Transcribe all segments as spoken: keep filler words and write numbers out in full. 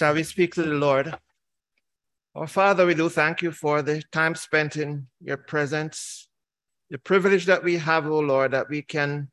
Shall we speak to the Lord? Our Father, we do thank you for the time spent in your presence, the privilege that we have, O Lord, that we can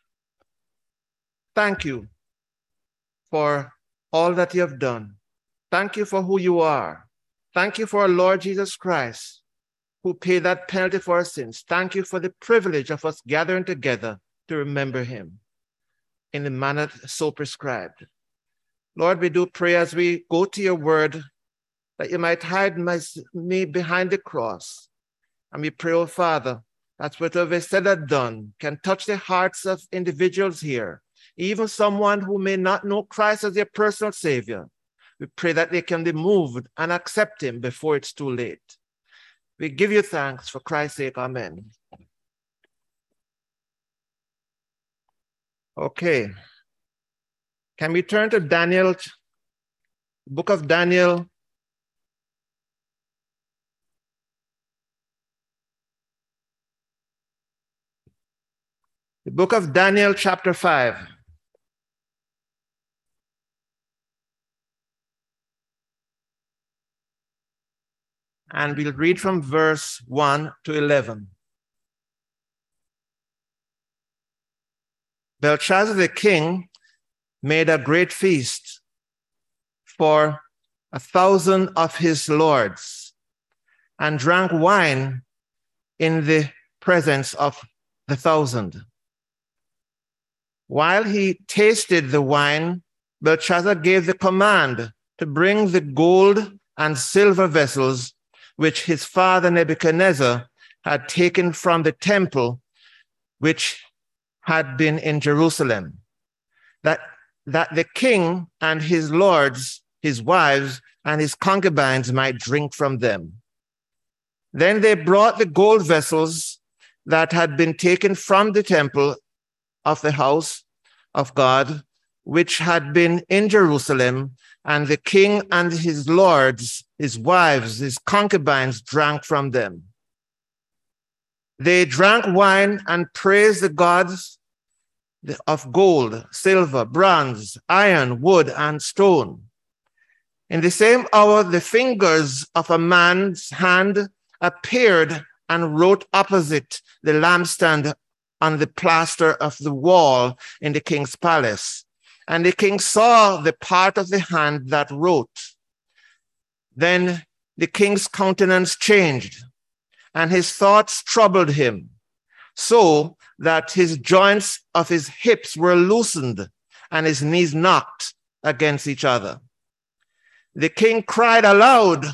thank you for all that you have done. Thank you for who you are. Thank you for our Lord Jesus Christ, who paid that penalty for our sins. Thank you for the privilege of us gathering together to remember him in the manner so prescribed. Lord, we do pray as we go to your word that you might hide my, me behind the cross. And we pray, oh Father, that whatever is said and done can touch the hearts of individuals here, even someone who may not know Christ as their personal Savior. We pray that they can be moved and accept him before it's too late. We give you thanks for Christ's sake. Amen. Okay. Can we turn to Daniel, book of Daniel? The book of Daniel, chapter five. And we'll read from verse one to eleven. Belshazzar the king made a great feast for a thousand of his lords and drank wine in the presence of the thousand. While he tasted the wine, Belshazzar gave the command to bring the gold and silver vessels which his father Nebuchadnezzar had taken from the temple which had been in Jerusalem, that, that the king and his lords, his wives, and his concubines might drink from them. Then they brought the gold vessels that had been taken from the temple of the house of God, which had been in Jerusalem, and the king and his lords, his wives, his concubines drank from them. They drank wine and praised the gods of gold, silver, bronze, iron, wood, and stone. In the same hour, the fingers of a man's hand appeared and wrote opposite the lampstand on the plaster of the wall in the king's palace. And the king saw the part of the hand that wrote. Then the king's countenance changed, and his thoughts troubled him, so that his joints of his hips were loosened and his knees knocked against each other. The king cried aloud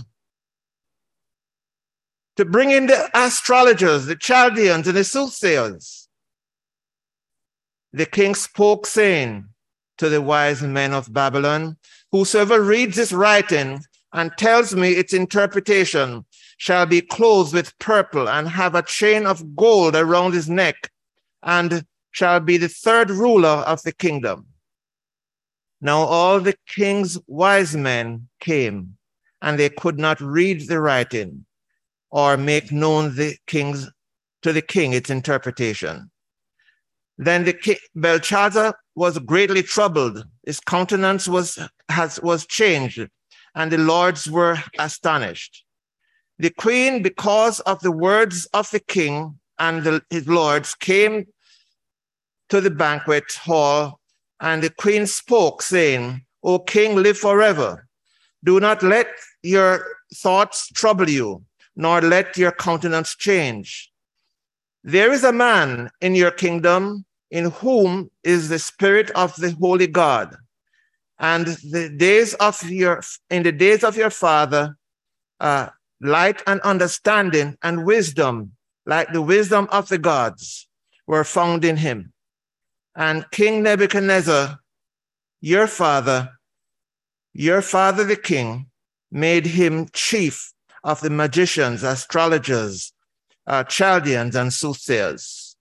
to bring in the astrologers, the Chaldeans, and the soothsayers. The king spoke, saying to the wise men of Babylon, whosoever reads this writing and tells me its interpretation shall be clothed with purple and have a chain of gold around his neck, and shall be the third ruler of the kingdom. Now all the king's wise men came, and they could not read the writing or make known the king's to the king its interpretation. Then the king, Belshazzar was greatly troubled. His countenance was, has, was changed, and the lords were astonished. The queen, because of the words of the king and the, his lords, came to the banquet hall, and the queen spoke, saying, O king, live forever. Do not let your thoughts trouble you, nor let your countenance change. There is a man in your kingdom in whom is the spirit of the holy God. And the days of your in the days of your father, uh, light and understanding and wisdom, like the wisdom of the gods, were found in him. And King Nebuchadnezzar, your father, your father the king, made him chief of the magicians, astrologers, uh, Chaldeans, and soothsayers.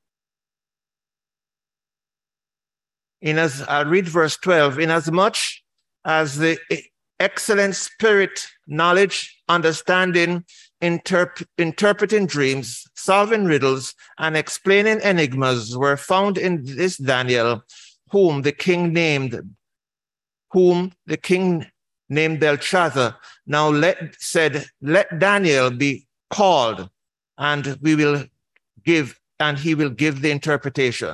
In as I read verse twelve, inasmuch as the excellent spirit, knowledge, understanding, interp interpreting dreams, solving riddles, and explaining enigmas were found in this Daniel, whom the king named, whom the king named Belshazzar, now let, said, let Daniel be called, and we will give, and he will give the interpretation.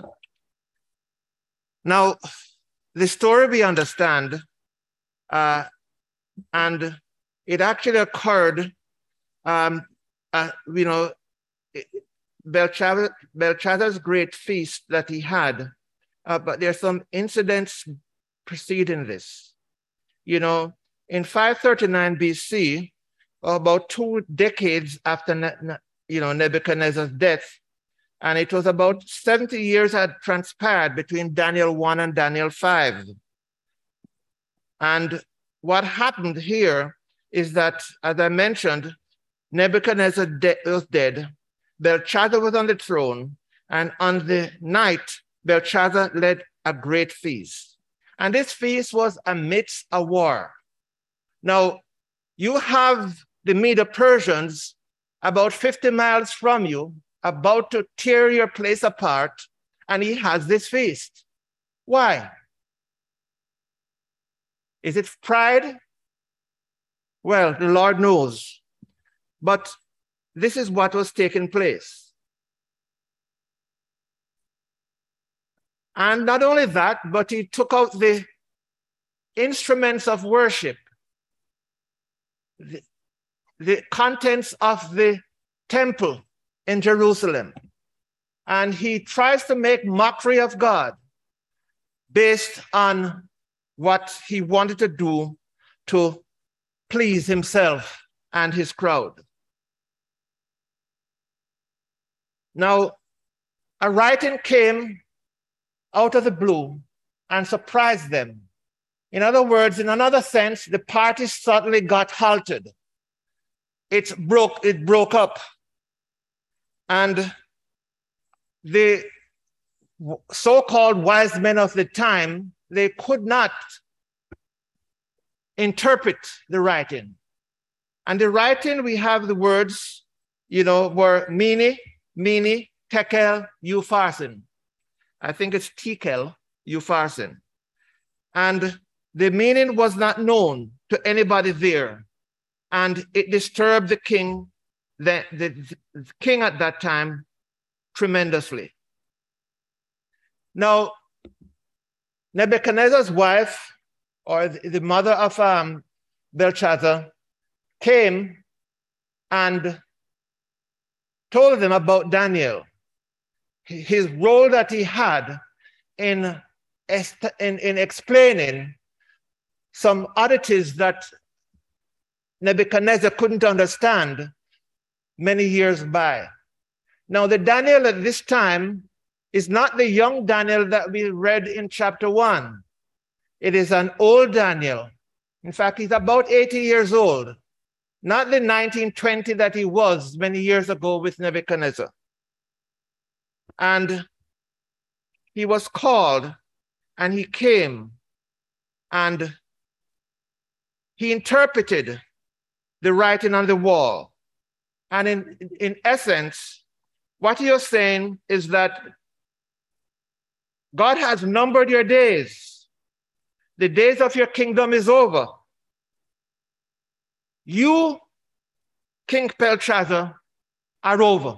Now, the story we understand, uh, and it actually occurred, um, uh, you know, Belshazzar, Belshazzar's great feast that he had, uh, but there's some incidents preceding this. You know, in five thirty-nine B C, about two decades after ne you know, Nebuchadnezzar's death, and it was about seventy years had transpired between Daniel one and Daniel five. And what happened here is that, as I mentioned, Nebuchadnezzar de was dead, Belshazzar was on the throne, and on the night, Belshazzar led a great feast. And this feast was amidst a war. Now, you have the Medo-Persians about fifty miles from you, about to tear your place apart, and he has this feast. Why? Is it pride? Well, the Lord knows. But this is what was taking place. And not only that, but he took out the instruments of worship, the, the contents of the temple in Jerusalem, and he tries to make mockery of God based on what he wanted to do to please himself and his crowd. Now, a writing came out of the blue and surprised them. In other words, in another sense, the party suddenly got halted. It broke, it broke up. And the so-called wise men of the time, they could not interpret the writing. And the writing, we have the words, you know, were mene, mene, tekel, upharsin. I think it's tekel, upharsin. And the meaning was not known to anybody there. And it disturbed the king, the, the, the king at that time, tremendously. Now, Nebuchadnezzar's wife, or the mother of um, Belshazzar, came and told them about Daniel, his role that he had in, in, in explaining some oddities that Nebuchadnezzar couldn't understand many years by. Now, the Daniel at this time is not the young Daniel that we read in chapter one. It is an old Daniel. In fact, he's about eighty years old, not the nineteen twenty that he was many years ago with Nebuchadnezzar. And he was called, and he came, and he interpreted the writing on the wall. And in, in essence, what you're saying is that God has numbered your days. The days of your kingdom is over. You, King Belshazzar, are over.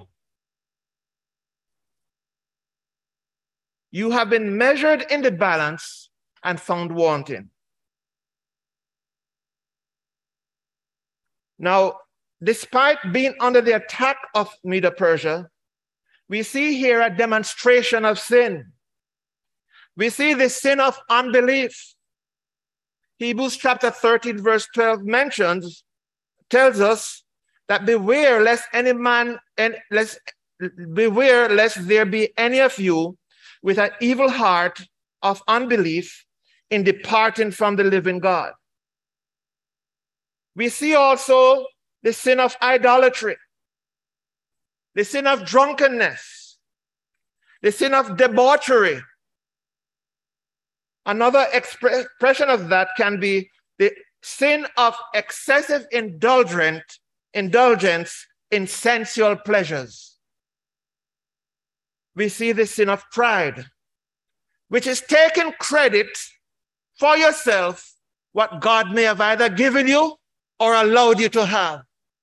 You have been measured in the balance and found wanting. Now, despite being under the attack of Medo-Persia, we see here a demonstration of sin. We see the sin of unbelief. Hebrews chapter thirteen, verse twelve mentions, tells us that beware lest any man, and lest, beware lest there be any of you with an evil heart of unbelief in departing from the living God. We see also the sin of idolatry, the sin of drunkenness, the sin of debauchery. Another expression of that can be the sin of excessive indulgent, indulgence in sensual pleasures. We see the sin of pride, which is taking credit for yourself what God may have either given you or allowed you to have.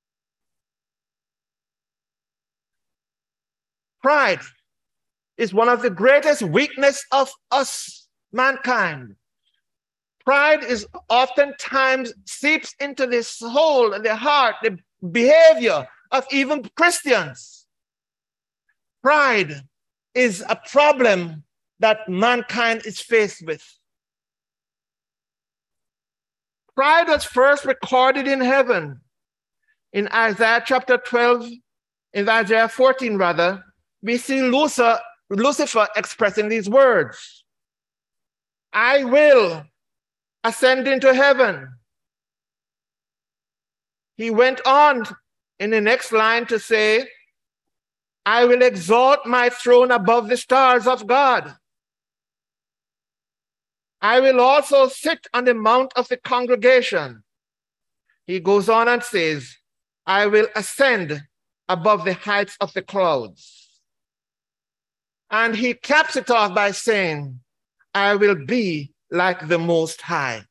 Pride is one of the greatest weaknesses of us, mankind. Pride is oftentimes seeps into the soul and the heart, the behavior of even Christians. Pride is a problem that mankind is faced with. Pride was first recorded in heaven in Isaiah chapter twelve, in Isaiah fourteen rather. We see Lucifer, Lucifer expressing these words. I will ascend into heaven. He went on in the next line to say, I will exalt my throne above the stars of God. I will also sit on the mount of the congregation. He goes on and says, I will ascend above the heights of the clouds. And he caps it off by saying, I will be like the Most High.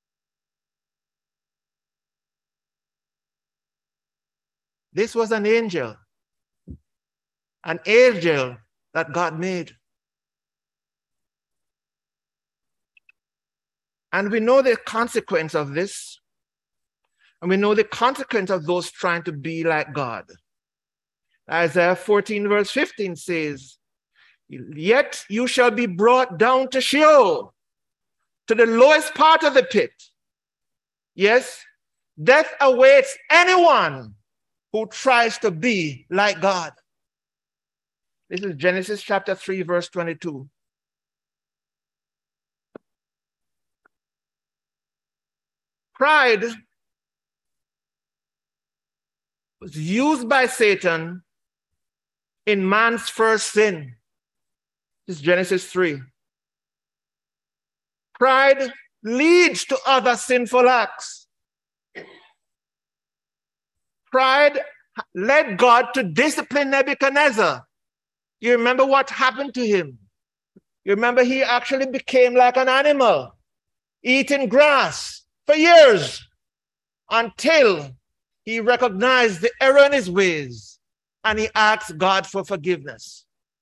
This was an angel, an angel that God made. And we know the consequence of this. And we know the consequence of those trying to be like God. Isaiah fourteen verse fifteen says, yet you shall be brought down to Sheol, to the lowest part of the pit. Yes, death awaits anyone who tries to be like God. This is Genesis chapter three, verse twenty-two. Pride was used by Satan in man's first sin. This is Genesis three. Pride leads to other sinful acts. Pride led God to discipline Nebuchadnezzar. You remember what happened to him? You remember he actually became like an animal, eating grass for years until he recognized the error in his ways and he asked God for forgiveness.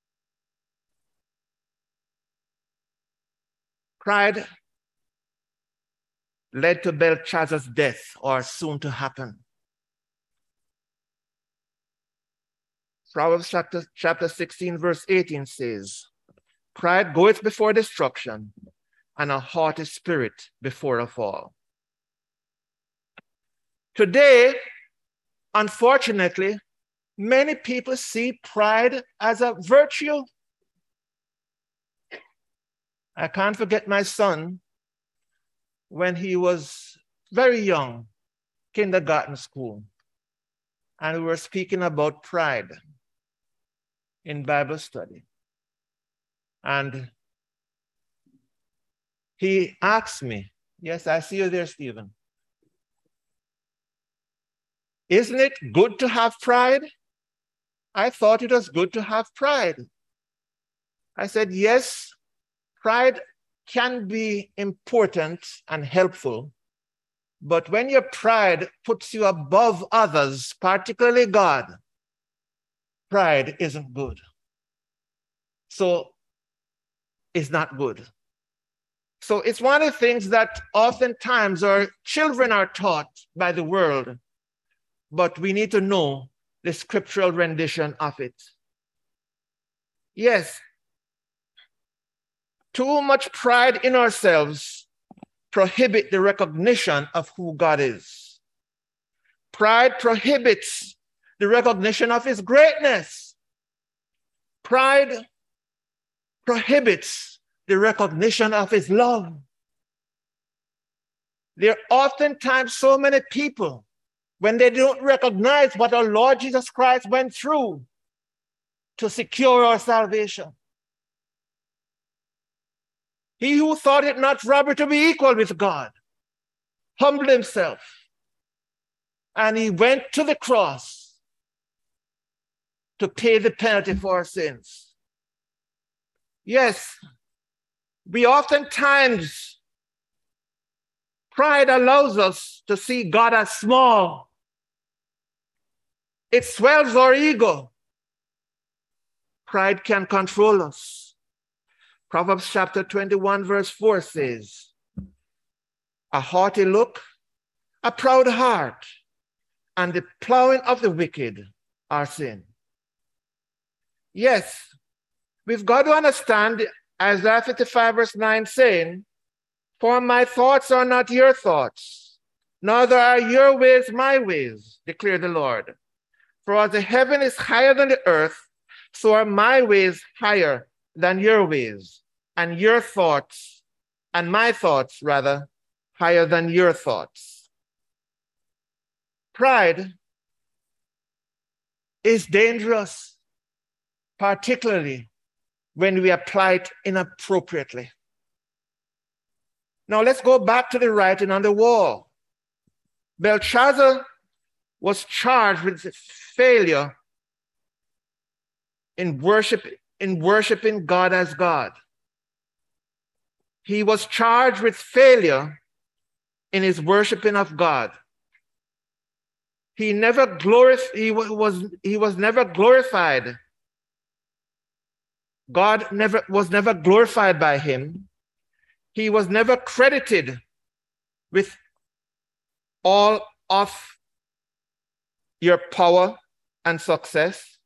Pride led to Belshazzar's death, or soon to happen. Proverbs chapter, chapter sixteen, verse eighteen says, pride goeth before destruction, and a haughty spirit before a fall. Today, unfortunately, many people see pride as a virtue. I can't forget my son when he was very young, kindergarten school, and we were speaking about pride in Bible study. And he asked me, yes, I see you there, Stephen. Isn't it good to have pride? I thought it was good to have pride. I said, yes, pride can be important and helpful, but when your pride puts you above others, particularly God, pride isn't good. So it's not good. So it's one of the things that oftentimes our children are taught by the world, but we need to know the scriptural rendition of it. Yes, too much pride in ourselves prohibits the recognition of who God is. Pride prohibits the recognition of his greatness. Pride prohibits the recognition of his love. There are oftentimes so many people, when they don't recognize what our Lord Jesus Christ went through to secure our salvation. He who thought it not robbery to be equal with God humbled himself, and he went to the cross to pay the penalty for our sins. Yes, we oftentimes Pride allows us to see God as small. It swells our ego. Pride can control us. Proverbs chapter twenty-one, verse four says, a haughty look, a proud heart, and the plowing of the wicked are sin. Yes, we've got to understand Isaiah fifty-five, verse nine saying, for my thoughts are not your thoughts, neither are your ways my ways, declare the Lord. For as the heaven is higher than the earth, so are my ways higher than your ways, and your thoughts, and my thoughts, rather, higher than your thoughts. Pride is dangerous, particularly when we apply it inappropriately. Now let's go back to the writing on the wall. Belshazzar was charged with failure in worship, in worshiping God as God. He was charged with failure in his worshiping of God. He never glorified, he was, he was never glorified. God never was never glorified by him. He was never credited with all of your power and success.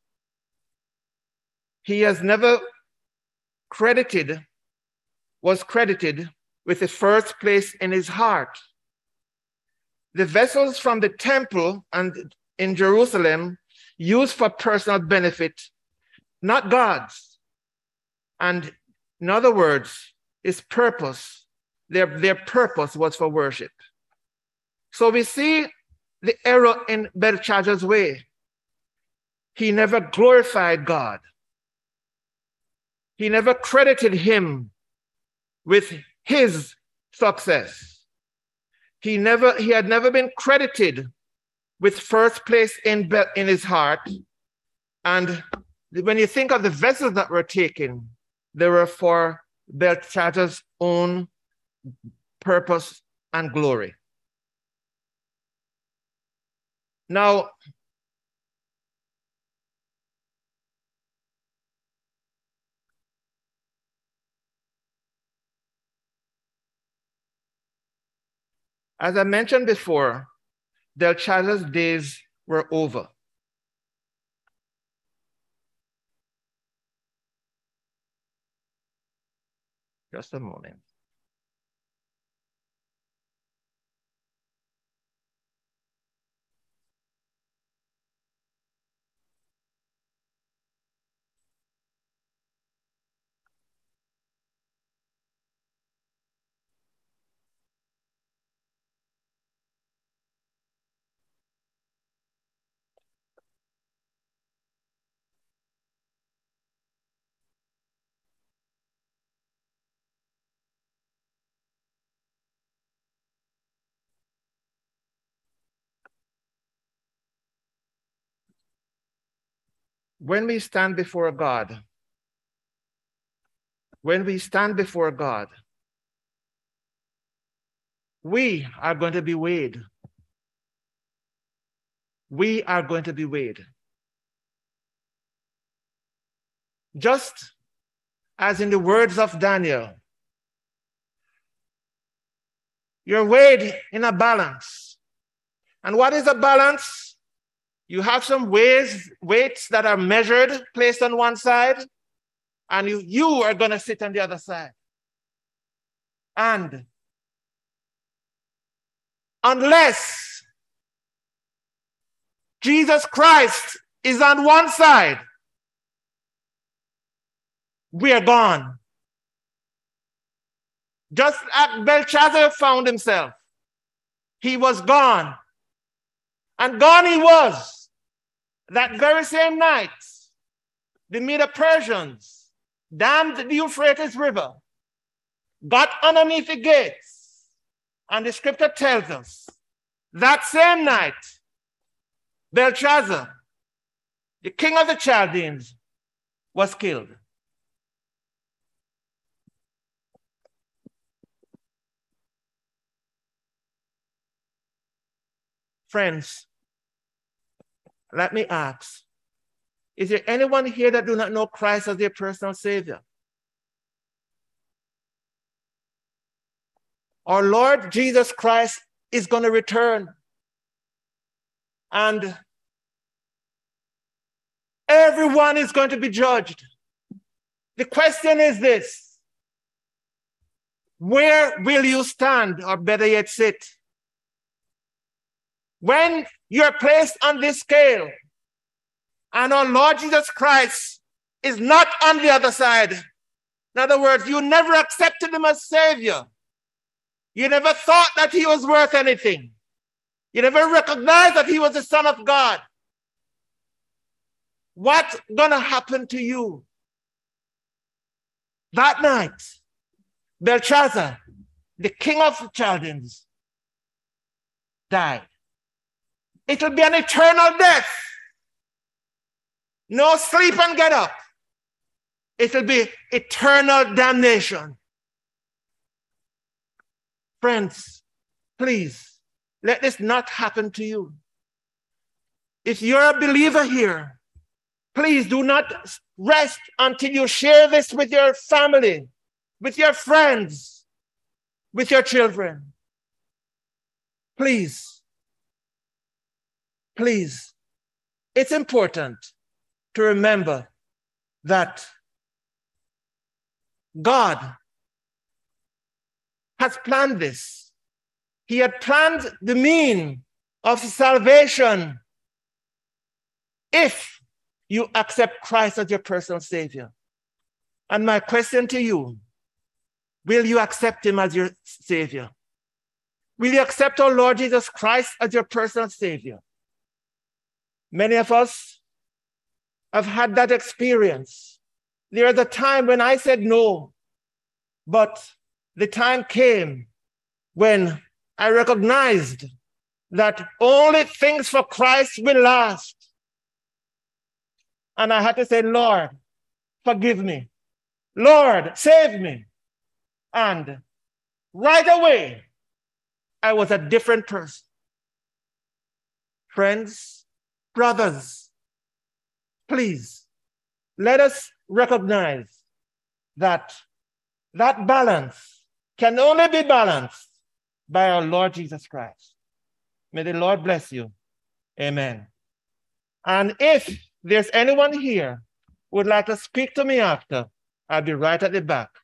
He has never credited, was credited with the first place in his heart. The vessels from the temple and in Jerusalem used for personal benefit, not God's. And in other words, his purpose, their, their purpose was for worship. So we see the error in Belshazzar's way. He never glorified God. He never credited him with his success. He never, he had never been credited with first place in, in his heart. And when you think of the vessels that were taken, they were for Belshazzar's own purpose and glory. Now, as I mentioned before, Belshazzar's days were over. Just a moment. When we stand before God, when we stand before God, we are going to be weighed. We are going to be weighed. Just as in the words of Daniel, you're weighed in a balance. And what is a balance? You have some weights, weights that are measured, placed on one side, and you, you are going to sit on the other side. And unless Jesus Christ is on one side, we are gone. Just as Belshazzar found himself, he was gone. And gone he was. That very same night, the Medo-Persians dammed the Euphrates River, got underneath the gates, and the scripture tells us that same night, Belshazzar, the king of the Chaldeans, was killed. Friends, let me ask, is there anyone here that do not know Christ as their personal Savior? Our Lord Jesus Christ is going to return. And everyone is going to be judged. The question is this: where will you stand, or better yet, sit? When you're placed on this scale and our Lord Jesus Christ is not on the other side. In other words, you never accepted him as Savior. You never thought that he was worth anything. You never recognized that he was the Son of God. What's going to happen to you? That night, Belshazzar, the king of the Chaldeans, died. It will be an eternal death. No sleep and get up. It will be eternal damnation. Friends, please, let this not happen to you. If you're a believer here, please do not rest until you share this with your family, with your friends, with your children. Please. Please, it's important to remember that God has planned this. He had planned the means of salvation if you accept Christ as your personal Savior. And my question to you, will you accept him as your Savior? Will you accept our Lord Jesus Christ as your personal Savior? Many of us have had that experience. There was a time when I said no, but the time came when I recognized that only things for Christ will last. And I had to say, Lord, forgive me. Lord, save me. And right away, I was a different person. Friends, brothers, please, let us recognize that that balance can only be balanced by our Lord Jesus Christ. May the Lord bless you. Amen. And if there's anyone here who would like to speak to me after, I'll be right at the back.